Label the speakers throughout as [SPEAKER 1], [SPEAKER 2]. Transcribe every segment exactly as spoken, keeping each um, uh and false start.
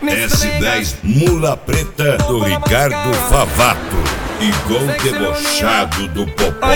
[SPEAKER 1] S dez Mula Preta do Ricardo Favato. Igual debochado do Popó.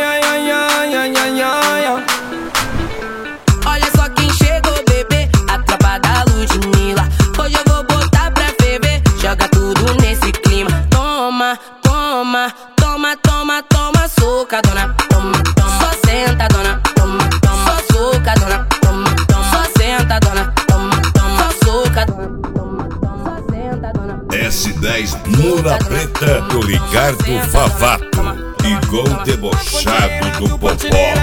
[SPEAKER 2] Olha só quem chegou, bebê, a tropa da Ludmilla. Hoje eu vou botar pra ferver, joga tudo nesse clima. Toma, toma, toma, toma, toma, soca, dona. Toma, toma, só senta, dona. Toma, toma, só soca, dona. Toma, toma, só senta, dona. Toma, toma, só soca, dona. Toma, toma, só senta, dona.
[SPEAKER 1] S dez Mula Preta do Ricardo Favato. Igual debochado do Popó.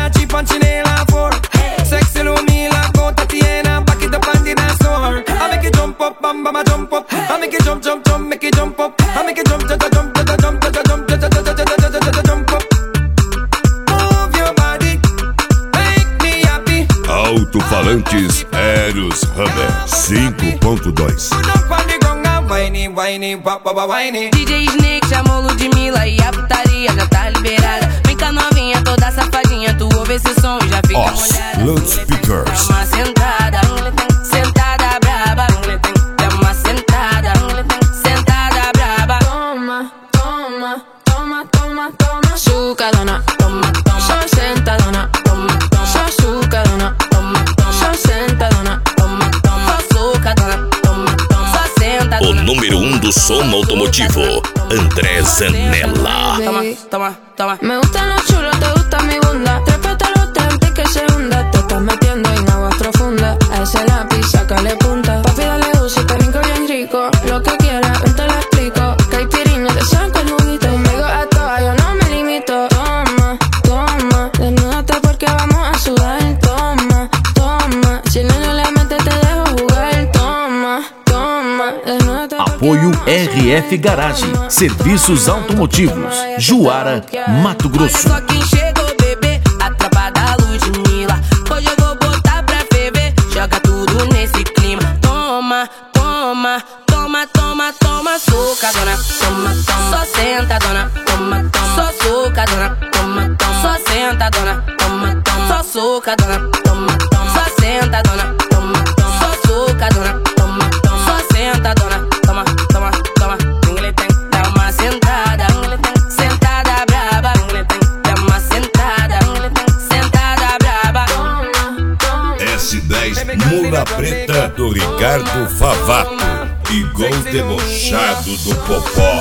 [SPEAKER 3] Sexy Lumila, gota tiene, back it up and dance over. I make it jump up, bam bam, jump up. I make it jump, jump, jump, make it jump up. I make it jump, jump, jump, jump, jump, jump, jump, jump up. Move your body, make me happy.
[SPEAKER 1] Alto-falantes Eros Hammer cinco ponto dois.
[SPEAKER 2] D J Snake chamou Ludmilla e a putaria já tá liberada. Vem cá novinha, toda safadinha, tu ouve esse som e já fica molhada.
[SPEAKER 1] Loudspeakers.
[SPEAKER 2] Dá uma sentada, sentada braba. Dá uma sentada, sentada braba. Toma, toma, toma, toma, toma. Chuca, dona, toma, toma. Só senta, dona, toma, toma. Só chuca, dona, toma, toma. Só senta, dona, toma, toma. Só soca, dona, toma, toma. Só senta, dona.
[SPEAKER 4] O número um do som automotivo, André Zanella.
[SPEAKER 2] Toma, toma, toma.
[SPEAKER 5] Me gustan los chulos, te gusta mi bunda. Trépatelo antes que se hunda. Te estás metiendo en aguas profundas. A ese lápiz, sácale punta. Papi, dale uso, te brinco bien rico. Lo que quieras, ven te lo explico. Caipirinha, te saco el juguito. Conmigo a toa, yo no me limito. Toma, toma, desnúdate porque vamos a sudar. Toma, toma, si el niño le mete te dejo jugar. Toma, toma, desnúdate.
[SPEAKER 6] Apoio R F Garage, serviços automotivos, Juara, Mato Grosso.
[SPEAKER 2] Olha só quem chegou, bebê, a tropa da Ludmilla. Hoje eu vou botar pra ferver, joga tudo nesse clima. Toma, toma, toma, toma, toma, soca, dona. Toma, toma, só senta, dona. Toma, toma, só soca, dona. Toma, toma, só senta, dona. Toma, toma, só soca, dona. Toma, toma, só senta, dona. Toma, toma, só soca, dona. Toma, toma, só senta, dona. Toma, toma, toma. Dá uma sentada, sentada braba. Dá uma sentada, sentada braba.
[SPEAKER 1] S dez Mula Preta do Ricardo Favato. Igual debochado do Popó.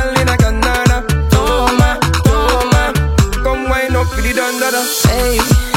[SPEAKER 3] Toma, toma, come wind up for the dandada.
[SPEAKER 5] Ey.